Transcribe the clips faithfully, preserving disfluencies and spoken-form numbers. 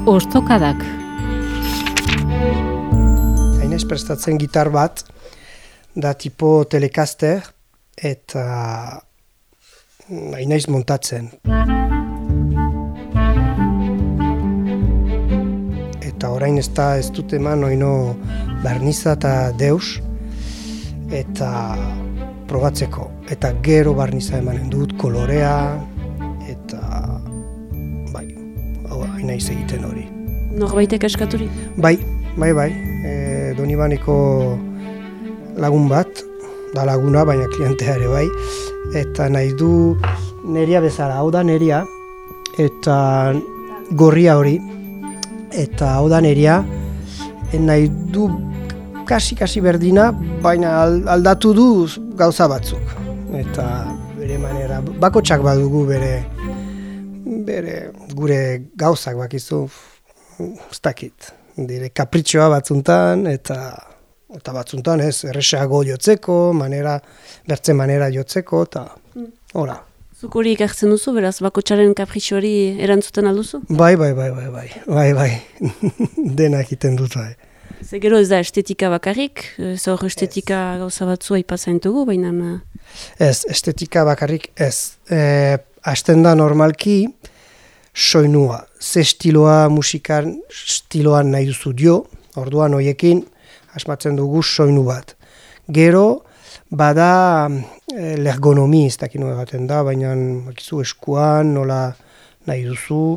Ostokadak. Hainez prestatzen gitar bat, da tipo Telecaster, eta hainez montatzen. Eta orain ez da ez dut eman oino barniza eta deus, eta probatzeko. Eta gero barniza emanen dut, kolorea, eta bai, hainez egiten hori. Norbaitek askaturik? Bai, bai, bai. E, Donibaneko lagun bat, da laguna, baina klientea ere bai. Eta nahi du neria bezala, hau da neria, eta gorria hori. Eta hau da neria, nahi du kasi-kasi berdina, baina aldatu du gauza batzuk. Eta bere manera, bakotsak badugu bere, bere gure gauzak bakizu, ez dakit, dire kapritxoa batzuntan, eta, eta batzuntan ez, erresago jotzeko, manera, bertze manera jotzeko, eta hola. Zuk hori ikartzen duzu, beraz, bakotsaren kapritxoari erantzuten alduzu? Bai, bai, bai, bai, bai, bai, bai, denak iten dut, bai. Ze gero ez da estetika bakarrik, ez hor estetika gauza batzu aipatzen dugu, baina... Ez, estetika bakarrik ez. E, Asten da normalki, soinua, ze estiloa musikan estiloan nahi duzu dio, orduan hoiekin asmatzen dugu soinu bat. Gero, bada e, l'ergonomi, ez dakit nola baten da, baina bakizu eskuan, nola nahi duzu,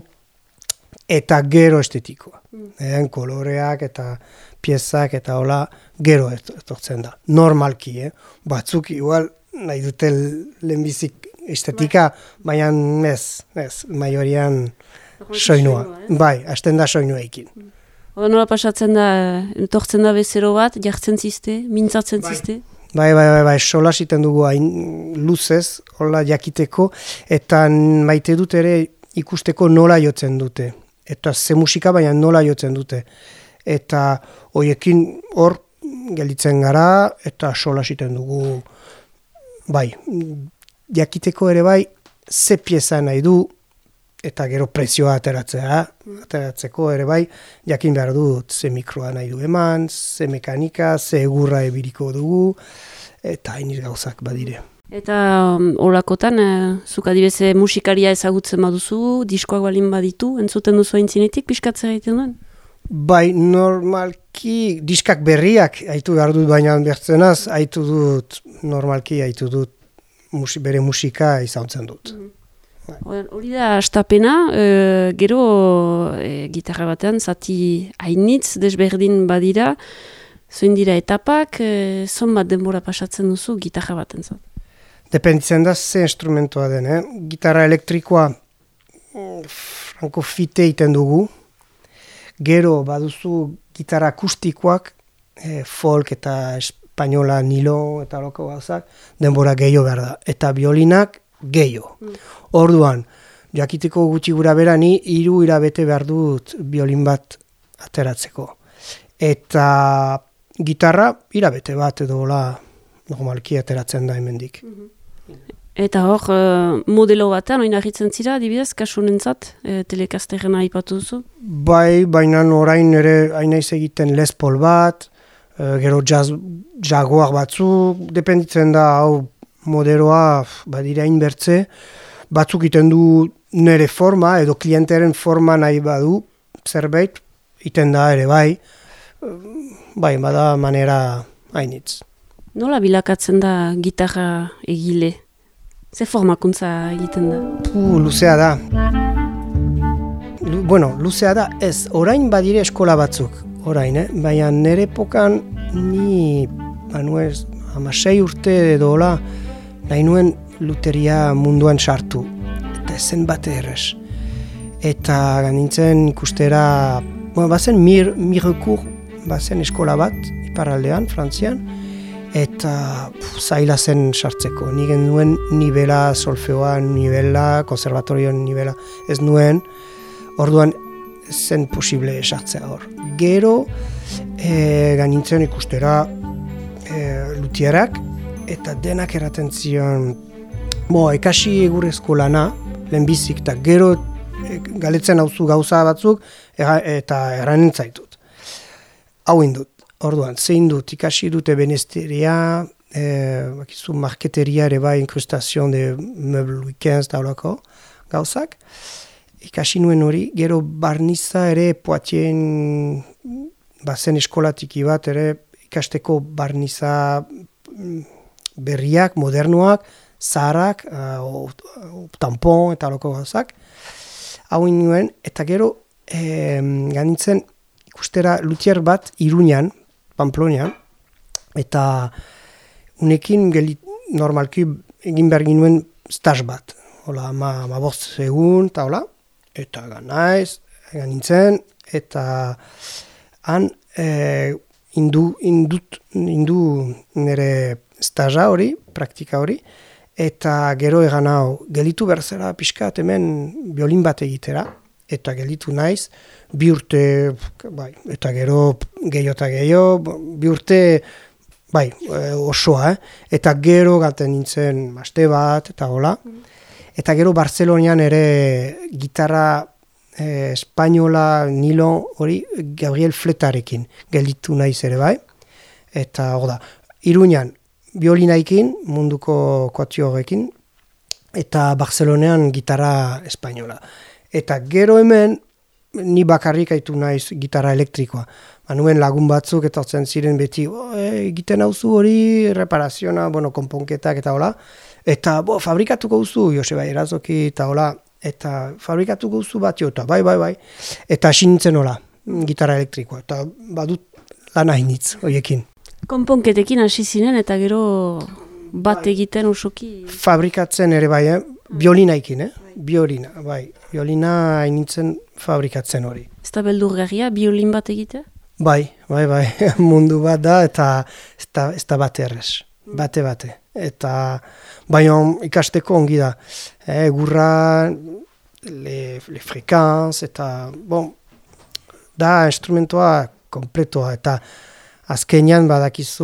eta gero estetikoa. Mm. E, koloreak eta piezak eta hola gero etortzen da. Normalki, eh? Batzuk igual nahi dute lehenbizik estetika, baina ez, ez, maiorian soinua. Bai, hasten da soinuekin. Oda nola pasatzen da, entortzen da bezero bat, jartzen ziste, mintzatzen ziste? Bai, bai, bai, bai, sola ziten dugu hain luzez, hola jakiteko, eta maite dut ere ikusteko nola jotzen dute. Eta ze musika, baina nola jotzen dute. Eta hoiekin hor gelditzen gara, eta sola ziten dugu, bai, jakiteko ere bai, ze pieza nahi du, eta gero prezioa ateratzea, ateratzeko ere bai, jakin behar dut, ze mikroa nahi du eman, ze mekanika, ze egurra ebiriko dugu, eta hainir gauzak badire. Eta um, olakotan, eh, zuk adibeze musikaria ezagutzen baduzu, diskoak balin baditu, entzuten duzu aintzinetik, pixkatzea egiten duen? Bai, normalki, diskak berriak haitu behar dut, baina bertzenaz, haitu dut, normalki haitu dut, musi, bere musika izautzen dut. Mm-hmm. Hori da, astapena, e, gero e, gitarra batean, zati hainitz, desberdin badira, zoin dira etapak, e, zon bat denbora pasatzen duzu gitarra baten zat? Dependitzen da ze instrumentoa den, eh? Gitarra elektrikoa franko fite iten dugu, gero baduzu gitarra akustikoak, e, folk eta espainola, nilo eta loko gauzak, denbora gehiago behar da. Eta biolinak gehiago. Mm. Orduan, jakiteko gutxi gura bera, ni hiru hilabete behar dut biolin bat ateratzeko. Eta gitarra hilabete bat edo la normalki ateratzen da hemendik. Mm-hmm. Eta hor, uh, modelo batean, oin ahitzen zira, adibidez, kasunentzat, e, Telecasterrena aipatu duzu? Bai, baina orain ere hainaiz egiten Les Paul bat, e, gero jazz, jaguar batzu, dependitzen da, hau modeloa badira inbertze, batzuk iten du nere forma, edo klienteren forma nahi badu, zerbait, iten da ere bai, bai, bada manera hainitz. Nola bilakatzen da gitarra egile? Ze formakuntza egiten da? Puh, luzea da. Lu, bueno, luzea da, ez, orain badire eskola batzuk, orain, eh? Baina nire epokan ni, banuez, amasei urte edo hola, nahi nuen luteria munduan sartu. Eta ezen bate errez. Eta nintzen ikustera, bueno, bazen mir, mirekur, bazen eskola bat, iparraldean, Frantzian, eta pff, zaila zen sartzeko. Nigen nuen nivela, solfeoa nivela, konservatorioan nivela ez nuen, orduan zen posible sartzea hor. Gero, e, ganintzen ikustera e, lutierak, eta denak eraten zion, bo, ekasi egurrezko lana, lehenbizik, eta gero galetzen hauzu gauza batzuk, ega, eta erranen zaitut. Hau indut, orduan, zein dut, ikasi dute benesteria, eh, bakizu, marketeria ere bai, inkrustazion de meuble weekends daulako gauzak. Ikasi nuen hori, gero barniza ere Poitien bazen eskolatiki bat ere ikasteko barniza berriak, modernuak, zaharrak, uh, tampon eta loko gauzak. Hau nuen, eta gero eh, ganintzen ikustera lutier bat Iruñan, Pamplonian, eta unekin gelit, normalki egin behar ginuen stage bat. Hola, ma, ma bost egun, eta hola, eta ganaiz, ganintzen, eta han eh, indu, indut, indu nire staja hori, praktika hori, eta gero egan hau, gelitu berzera pixkat hemen biolin bat egitera, eta gelitu naiz, bi urte, bai, eta gero gehiago eta gehiago, bi urte, bai, osoa, eh? Eta gero gaten nintzen aste bat, eta hola, eta gero Barcelonian ere gitarra eh, espainola nilon hori Gabriel Fletarekin gelditu naiz ere bai, eta hor da, Iruñan, biolinaikin, munduko kuatio horrekin, eta Barcelonean gitarra espainola. Eta gero hemen, ni bakarrik haitu naiz gitarra elektrikoa. Manuen lagun batzuk etortzen ziren beti, oh, e, egiten hauzu hori, reparaziona, bueno, konponketak eta hola. Eta, bo, fabrikatuko duzu, Joseba Erazoki eta hola, eta fabrikatuko duzu bat jo, eta bai, bai, bai. Eta hasi nintzen hola, gitarra elektrikoa, eta badut lan hainitz horiekin. Konponketekin hasi zinen eta gero bat bai. Egiten usoki... Fabrikatzen ere bai, eh? Biolinaikin, eh? Bai. Biolina, bai. Biolina hainitzen fabrikatzen hori. Ez da beldurgarria, biolin bat egite? Bai, bai, bai. Mundu bat da eta ez da, ez da bate errez. Bate, bate. Eta baina ikasteko ongi da. Eh, gurra, le, le frekanz, eta bon, da instrumentoa kompletoa eta azkenean badakizu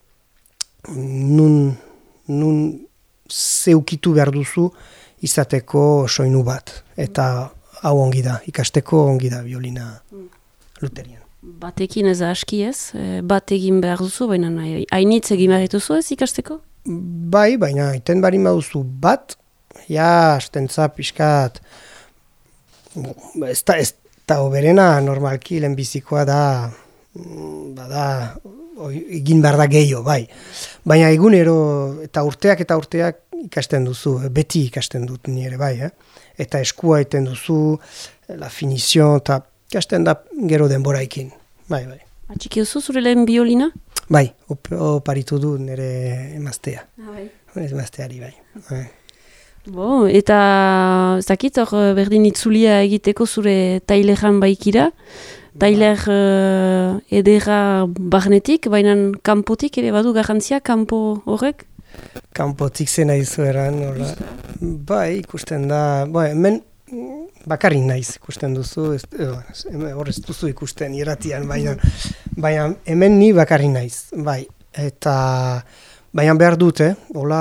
nun, nun zeukitu behar duzu izateko soinu bat. Eta hau ongi da, ikasteko ongi da biolina luterian. Batekin ez da aski ez? Bat egin behar duzu, baina hainitz egin behar duzu ez ikasteko? Bai, baina iten barin baduzu bat, ja, astentza pixkat, ez da, ez da oberena normalki lehenbizikoa da, bada, egin behar da gehiago, bai. Baina egunero, eta urteak eta urteak ikasten duzu, beti ikasten dut nire, bai, eh? Eta eskua iten duzu, la finizion, eta ikasten da gero denboraikin, bai, bai. Atxiki duzu zure lehen biolina? Bai, oparitu du nire emaztea. Ah, bai. Emazteari, bai. bai. Bo, eta zakit hor berdin itzulia egiteko zure taileran baikira, tailer uh, edera barnetik, baina kanpotik ere badu garrantzia, kanpo horrek? Kanpotik zena izu eran, hola. Bai, ikusten da, bai, hemen bakarrik naiz ikusten duzu, hor ez duzu ikusten irratian, baina, baina hemen ni bakarrik naiz, bai, eta baina behar dute, hola,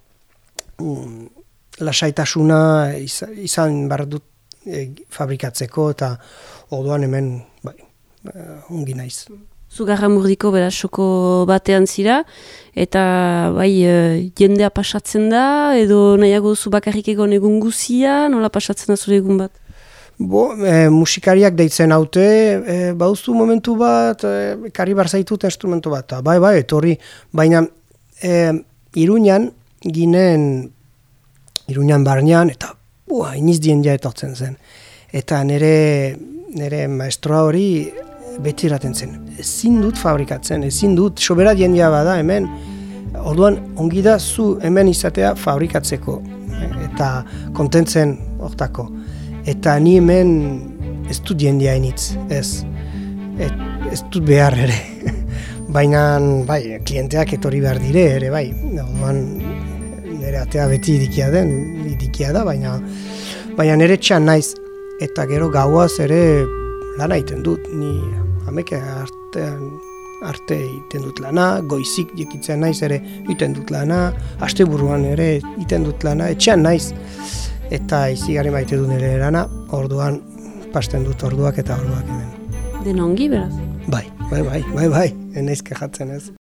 um, lasaitasuna izan behar dut e, fabrikatzeko, eta orduan hemen, bai, ongi naiz. Zugarramurdiko beraz soko batean zira, eta bai jendea pasatzen da, edo nahiago zu bakarrik egon egun guzia, nola pasatzen da zure egun bat? Bo, e, musikariak deitzen haute, e, bauztu momentu bat, e, karri barzaitut instrumentu bat, bai, bai, etorri, baina e, Iruñan ginen, Iruñan barnean, eta bua, iniz diendia etortzen zen. Eta nire, nire maestroa hori, beti eraten zen, ezin dut fabrikatzen, ezin dut, sobera diendia bada hemen, orduan ongi da zu hemen izatea fabrikatzeko, eta kontentzen hortako. Eta ni hemen ez dut diendia initz, ez, et, ez dut behar ere. Baina, bai, klienteak etorri behar dire ere, bai, orduan nire atea beti irikia den, irikia da, baina, baina nire txan naiz, eta gero gauaz ere lana egiten dut, ni ameke artean arte egiten dut lana, goizik jekitzen naiz ere egiten dut lana, asteburuan ere egiten dut lana, etxean naiz. eta izigarri maite du nire erana, orduan pasten dut orduak eta orduak hemen. Den ongi, beraz? Bai, bai, bai, bai, bai, enaiz kejatzen ez.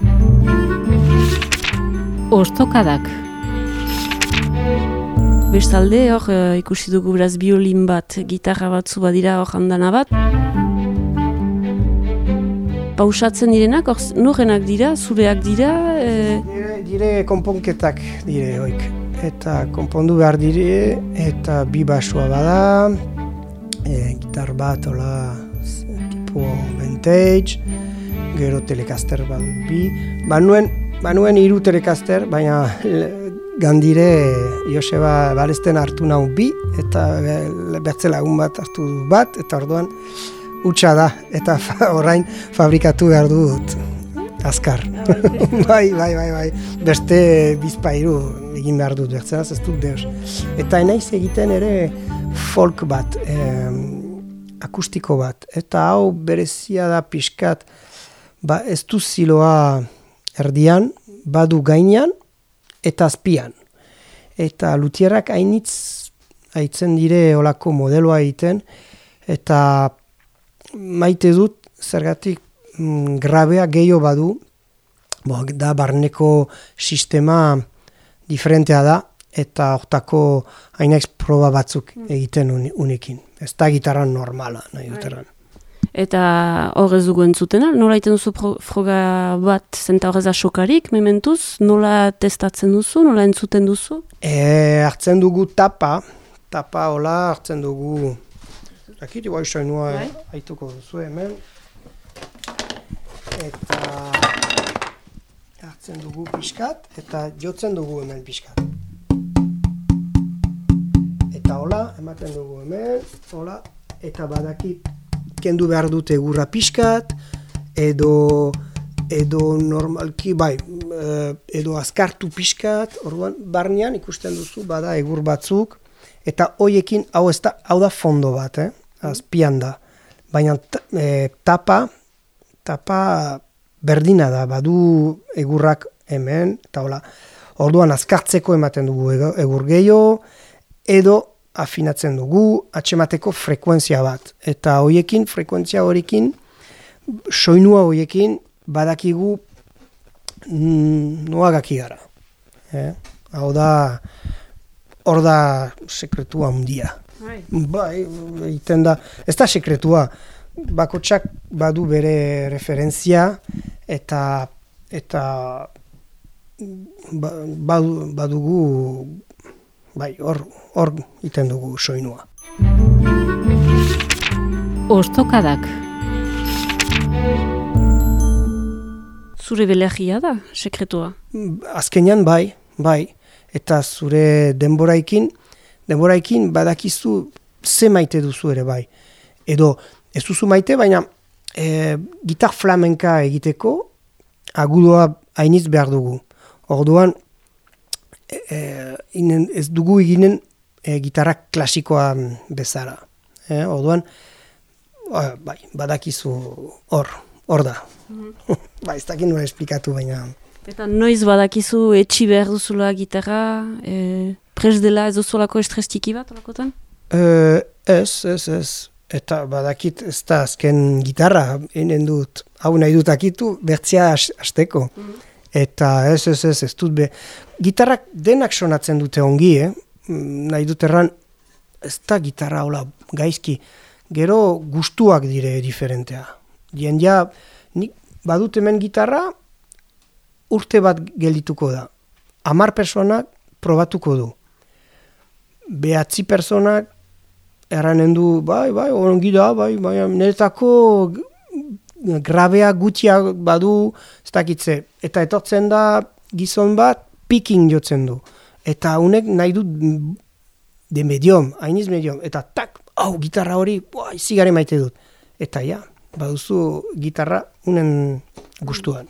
Ostokadak. Bestalde, hor, uh, ikusi dugu beraz biolin bat, gitarra batzu badira hor handana bat. Pausatzen direnak, hor, norenak dira, zureak dira? E... Dire, dire konponketak dire hoik. Eta konpondu behar dire, eta bi basua bada, e, gitar bat, hola, tipo vintage, gero telekaster bat bi. Banuen, banuen hiru telekaster, baina gandire Joseba Balesten hartu nau bi, eta bertze lagun bat hartu bat, eta orduan hutsa da, eta fa, orain fabrikatu behar dut azkar. bai, bai, bai, bai, beste bizpairu egin behar dut bertzenaz, ez dut deus. Eta enaiz egiten ere folk bat, eh, akustiko bat, eta hau berezia da pixkat, ba, ez du ziloa erdian, badu gainean, eta azpian. Eta lutierrak hainitz haitzen dire olako modeloa egiten, eta maite dut zergatik mm, grabea gehiago badu, bo, da barneko sistema diferentea da, eta hortako hainaiz proba batzuk egiten unekin. Ez da gitarra normala, nahi duteran. Eta hor ez dugu entzutena, nola iten duzu pro, froga bat zenta horreza sokarik, mementuz, nola testatzen duzu, nola entzuten duzu? E, hartzen dugu tapa, tapa hola hartzen dugu, dakit, igual soinua haituko duzu hemen, eta hartzen dugu pixkat, eta jotzen dugu hemen pixkat. Eta hola, ematen dugu hemen, hola, eta badakit, kendu behar dut egurra pixkat, edo, edo normalki, bai, edo azkartu pixkat, orduan barnean ikusten duzu bada egur batzuk, eta hoiekin, hau ez da, hau da fondo bat, eh? Azpian da. Baina e, tapa, tapa berdina da, badu egurrak hemen, eta hola, orduan azkartzeko ematen dugu egur gehiago, edo afinatzen dugu, atxemateko frekuentzia bat. Eta hoiekin, frekuentzia horiekin, soinua horiekin, badakigu mm, noagaki gara. Eh? Hau da, hor da sekretua handia. Bai, iten da, ez da sekretua, bakotsak badu bere referentzia, eta, eta ba, badugu, bai, hor, hor iten dugu soinua. Ostokadak. Zure belegia da, sekretua? Azkenean bai, bai. Eta zure denboraikin, denboraikin badakizu ze maite duzu ere bai. Edo ez duzu maite, baina e, gitar flamenka egiteko agudoa hainiz behar dugu. Orduan, e, e, inen, ez dugu eginen e, gitarra klasikoa bezala. E, orduan, o, bai, badakizu hor, hor da. Mm-hmm. Ba, ez dakit nola esplikatu, baina... Eta noiz badakizu etxi behar duzula gitarra, e, pres dela ez duzulako estrestiki bat, olakotan? E, ez, ez, ez. Eta badakit ez da azken gitarra, enen dut, hau nahi dut akitu, bertzia hasteko. Mm-hmm. Eta ez, ez, ez, ez dut be. Gitarrak denak sonatzen dute ongi, eh? Nahi dut erran, ez da gitarra hola gaizki. Gero gustuak dire diferentea. Jendia, nik badut hemen gitarra, urte bat geldituko da. Hamar personak probatuko du. Behatzi personak erranen du, bai, bai, ongi da, bai, bai, niretako grabea gutia badu, ez dakitze. Eta etortzen da gizon bat, picking jotzen du. Eta unek nahi du de medium, hainiz medium. Eta tak, hau, gitarra hori, buah, izigare maite dut. Eta ja, baduzu gitarra unen gustuan.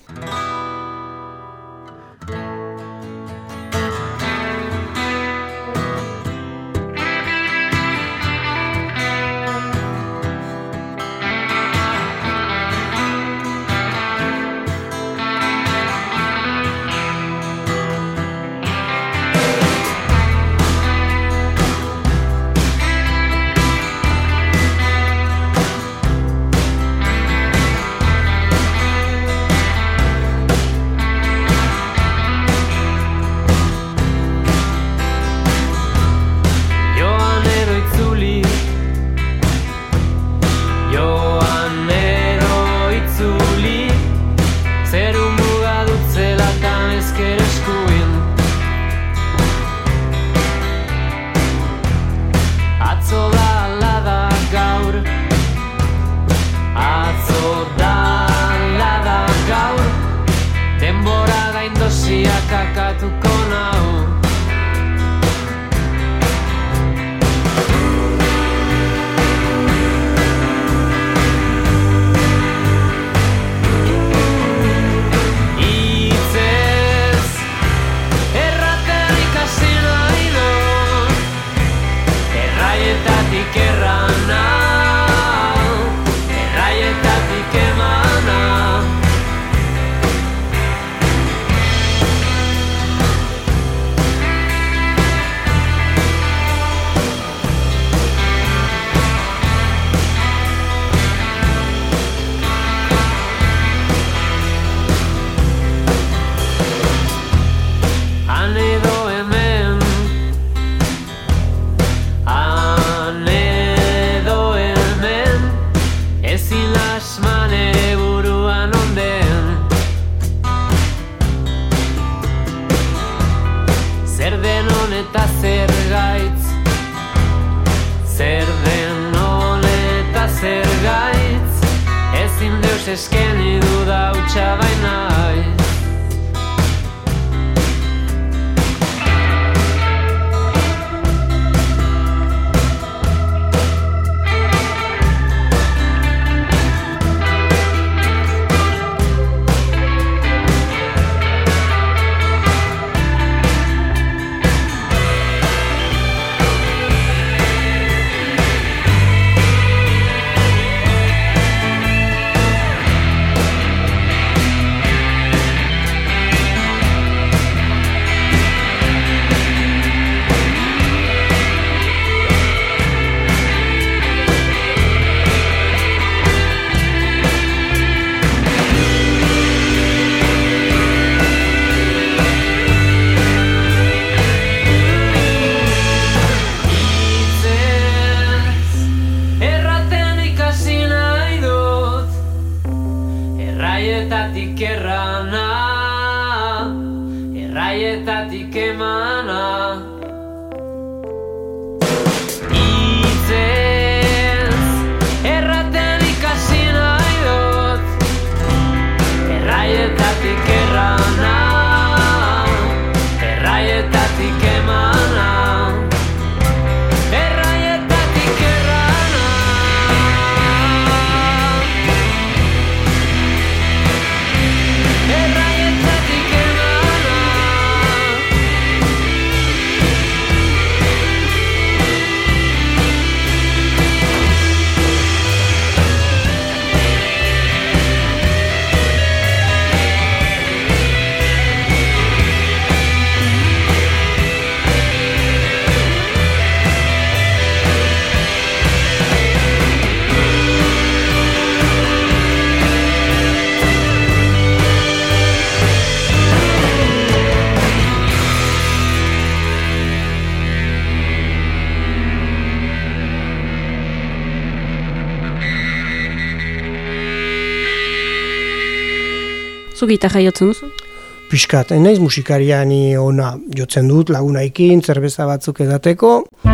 eskeni du dautxa baina Zu gitarra jotzen duzu? Piskat, naiz musikaria ni ona jotzen dut lagunaikin, zerbeza batzuk edateko.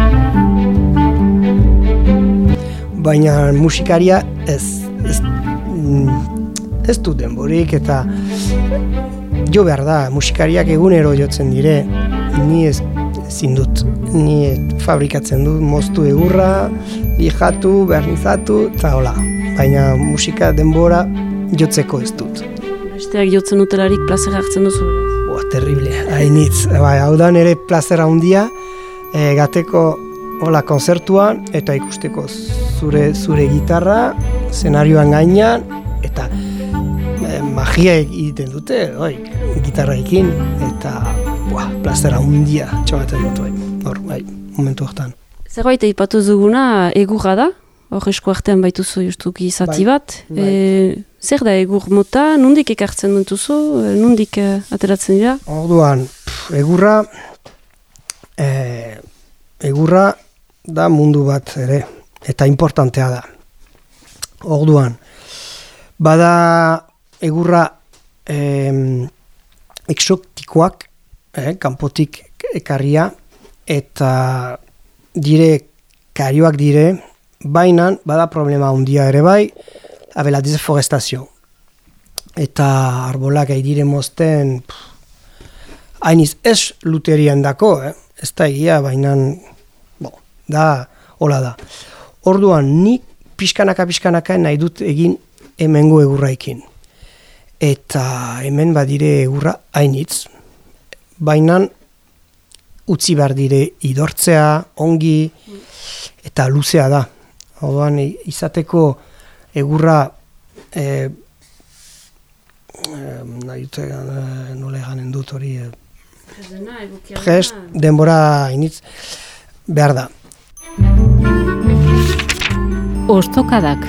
Baina musikaria ez, ez, ez du denborik eta jo behar da, musikariak egunero jotzen dire, ni ez ezin dut, ni fabrikatzen dut, moztu egurra, lijatu, bernizatu, eta hola. Baina musika denbora jotzeko ez dut. Besteak jotzen utelarik plazera hartzen duzu? Boa, terrible, hainitz. Bai, hau da nire plazera handia, e, gateko hola konzertuan, eta ikusteko zure zure gitarra, zenarioan gainean, eta e, magia egiten dute, oi, gitarraekin, eta boa, plazera handia txamaten dut, bai, hor, bai, momentu hortan. Zerbait eipatu duguna egurra da? Hor esku artean baituzu justuki zati bat. Bai. E, zer da egur mota? Nondik ekartzen dutuzu? Nondik uh, ateratzen dira? Orduan, egurra, e, egurra da mundu bat ere, eta importantea da. Orduan, bada egurra e, exotikoak, e, kanpotik ekarria, eta dire karioak dire, baina bada problema handia ere bai, abela deforestazio. Eta arbolak aidire mozten, hainiz ez luterien dako, eh? Ez da egia, baina bo, da, hola da. Orduan, ni pixkanaka-pixkanaka nahi dut egin hemengo egurraikin. Eta hemen badire egurra hainitz, baina utzi behar dire idortzea, ongi, eta luzea da. Orduan, izateko egurra e, e, nahi dute, e, nola eganen dut hori, e, prest, denbora initz, behar da. Ostokadak.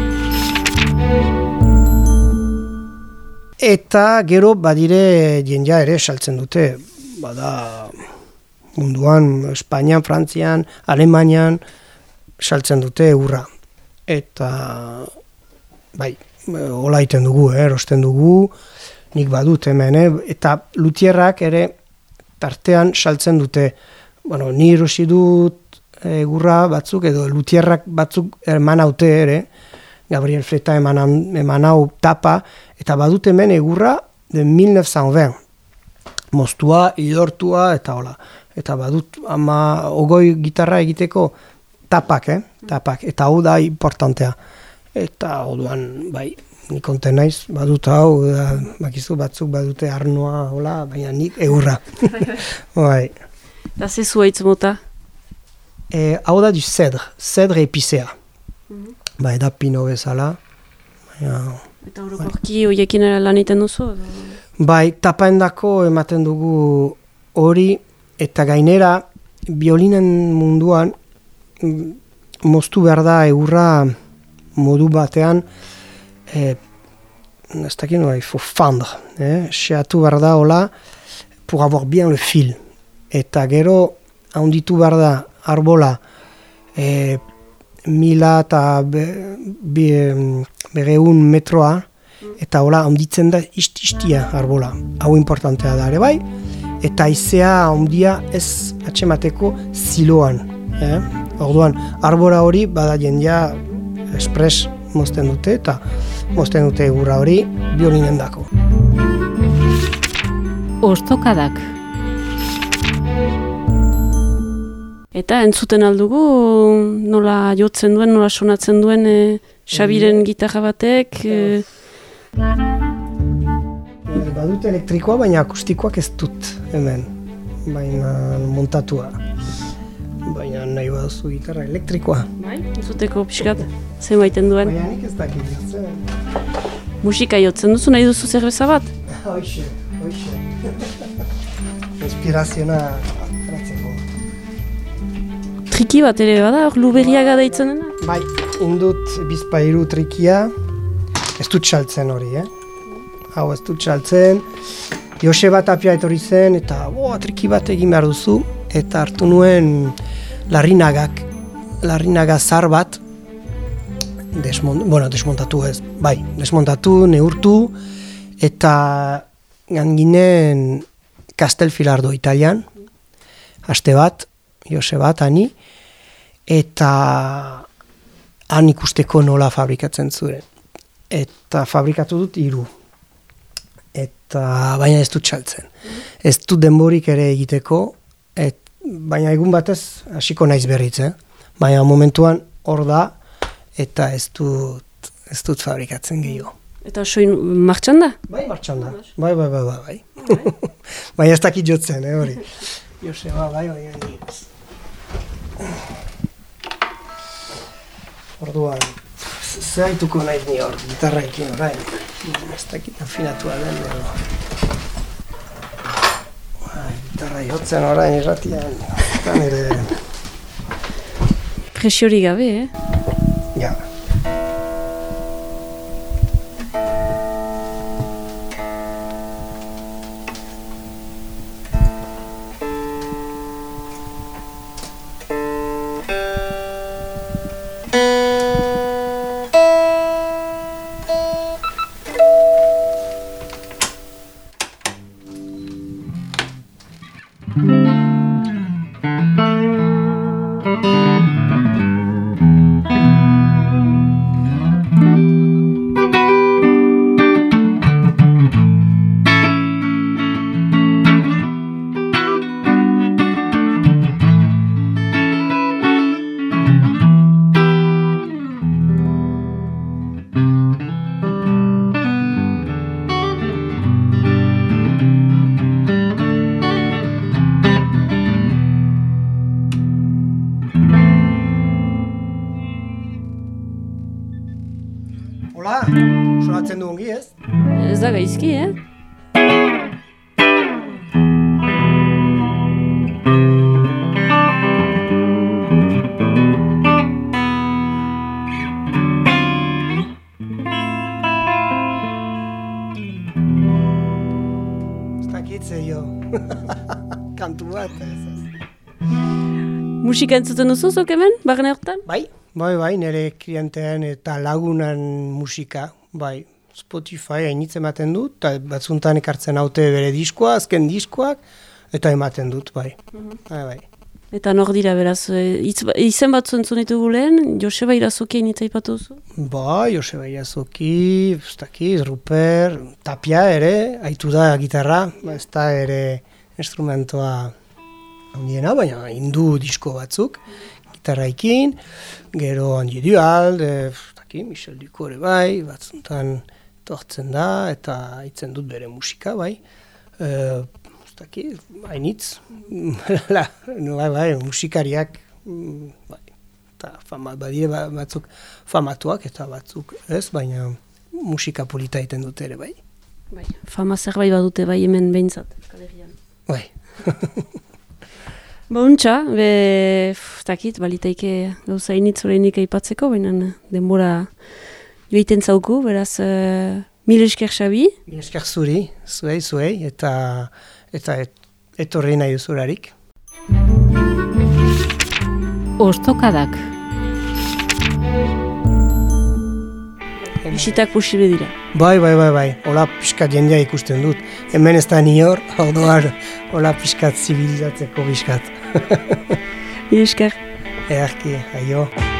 Eta gero badire jendea ere saltzen dute, bada munduan, Espainian, Frantzian, Alemanian, saltzen dute egurra. Eta, bai, hola iten dugu, eh, erosten dugu, nik badut hemen, eh, eta lutierrak ere tartean saltzen dute. Bueno, ni erosi dut egurra batzuk, edo lutierrak batzuk eman haute ere, Gabriel Fleta eman, eman hau tapa, eta badut hemen egurra de mil novecientos veinte. Moztua, idortua, eta hola. Eta badut ama ogoi gitarra egiteko tapak, eh? Tapak, eta hau da importantea. Eta orduan, bai, nik konten naiz, badut hau, da, bakizu batzuk badute arnoa, hola, baina nik egurra. Bai. Da ze zuaitz mota? E, hau da du cedre, cedre epicea. Mm-hmm. Bai, da pino bezala. Baina, eta orokorki horiekin lan egiten duzu? Bai, tapaendako ematen dugu hori, eta gainera, biolinen munduan, moztu behar da egurra modu batean, eh, ez dakit nola, il faut fendre, eh? Xeatu behar da, hola, pour avoir bien le fil. Eta gero, handitu behar da, arbola, eh, mila eta be, be, begeun metroa, eta hola, handitzen da isti-istia arbola. Hau importantea da ere bai, eta haizea handia ez atxemateko ziloan. Eh? Orduan, arbora hori bada jendea espres mozten dute, eta mozten dute egurra hori biolinen dako. Ostokadak. Eta entzuten aldugu nola jotzen duen, nola sonatzen duen e, Xabiren gitarra batek. E... Badut elektrikoa, baina akustikoak ez dut hemen, baina montatua. Baina nahi baduzu gitarra elektrikoa. Bai, entzuteko pixkat, zen baiten duen. Baina nik ez dakit jotzen. Musika jotzen duzu, nahi duzu zerbeza bat? Hoixe, hoixe. Inspiraziona atratzeko. Triki bat ere bada, hor Luberiaga deitzen dena? Bai, indut bizpairu trikia, ez dut txaltzen hori, eh? Hau ez dut txaltzen, Joseba Tapia etorri zen, eta boa, triki bat egin behar duzu, eta hartu nuen larrinagak, larrinaga zar bat, desmont, bueno, desmontatu ez, bai, desmontatu, neurtu, eta ganginen Castelfilardo Italian, aste bat, Joseba ani, eta han ikusteko nola fabrikatzen zuen. Eta fabrikatu dut hiru. Eta baina ez dut txaltzen. Ez dut denborik ere egiteko, et, baina egun batez hasiko naiz berriz, eh? Baina momentuan hor da, eta ez dut, ez dut fabrikatzen gehiago. Eta soin martxan da? Bai, martxan da. Bai, bai, bai, bai. bai. Baina ez dakit jotzen, eh, hori. Joseba, bai, bai, bai. Orduan, ze haituko nahi ni hor, gitarra ekin orain. Ez dakit afinatua den, edo. Gitarra jotzen orain irratian, eta nire... Presiori gabe, eh? Ja. Hola, sonatzen du ongi, ez? Ez da gaizki, eh? Ez dakitze jo. Kantu bat, ez. Musika entzuten duzu, zok hemen, barne hortan? Bai. Bai, bai, nire klientean eta lagunan musika, bai, Spotify hainitz ematen dut, eta batzuntan ekartzen haute bere diskoa, azken diskoak, eta ematen dut, bai. Mm-hmm. Bai, bai. Eta nor dira beraz, e, itz, izen batzu entzun ditugu lehen, Joseba Irazoki hitz aipatu duzu? Ba, Joseba Irazoki, ez dakiz, Ruper, Tapia ere, aitu da gitarra, ez da ere instrumentoa handiena, baina hindu disko batzuk, gitarraikin, gero Andy Duald, ez dakiz, Michel Duko ere bai, batzuntan tortzen da, eta itzen dut bere musika bai, e, Taki, hainitz, bai, bai, musikariak, bai, eta fama, badire batzuk famatuak eta batzuk ez, baina musika polita egiten dute ere, bai. Bai, fama zerbait badute bai hemen behintzat, Euskal Herrian. Bai. Bontxa, be, takit, balitaike gauza hainitz horreinik aipatzeko, baina denbora joiten zauku, beraz, uh, mil esker Xabi. Mil esker zuri, zuei, zuei, eta eta et, etorri nahi duzularik. Ostokadak. Bisitak posible dira. Bai, bai, bai, bai. Hola pixkat jendea ikusten dut. Hemen ez da nior, orduan hola pixkat zibilizatzeko pixkat. Mil esker. Ederki, aio.